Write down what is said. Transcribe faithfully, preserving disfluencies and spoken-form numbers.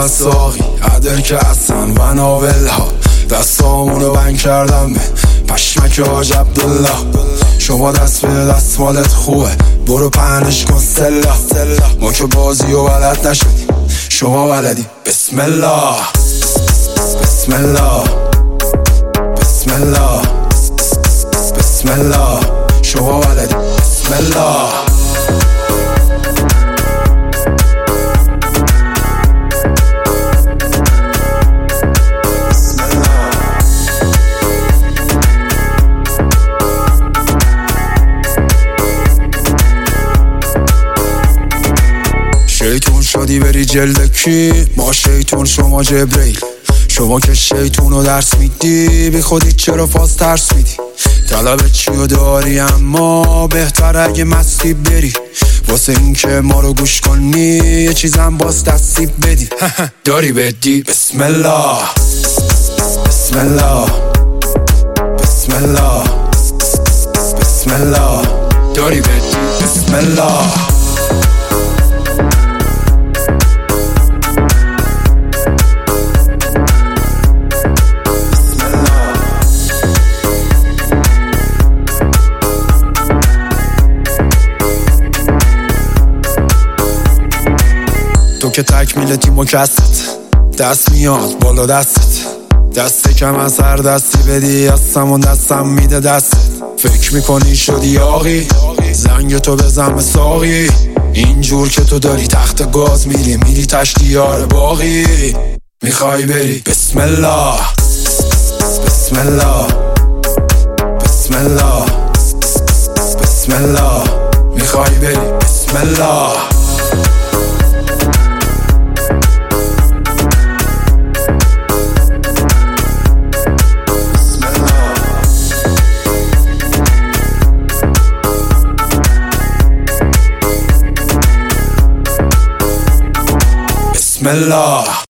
از ساقی عدل که اصلا و ناول ها دستامونو بند کردم به پشمک حاج عبدالله. شما دست به دست مالت خوبه برو پهنش کن سلا. ما که بازی و بلد نشدیم شما بلدی. بسم الله بسم الله بسم الله بسم الله. شما بلدی. بسم الله. شیطون شدی بری جلد کی؟ ما شیطون شما جبریل. شما که شیطونو درس میدی بی خودی چرا فاز ترس میدی؟ طلب چیو داری اما بهتر اگه مستی بری واسه این که ما رو گوش کنی یه چیزم باز دستی بدی. داری بدی. بسم الله بسم الله بسم الله بسم الله. داری بدی. بسم الله. تو که تکمیل تیم و کست دست میاد بالا دستت دست کم از هر دستی بدی از همون دستم میده دستت. فکر میکنی شدی آقی زنگ تو بزن به ساقی اینجور که تو داری تخت گاز میری میری تشتیار باقی میخوای بری. بسم الله بسم الله بسم الله بسم الله. میخوای بری. بسم الله. بسم الله.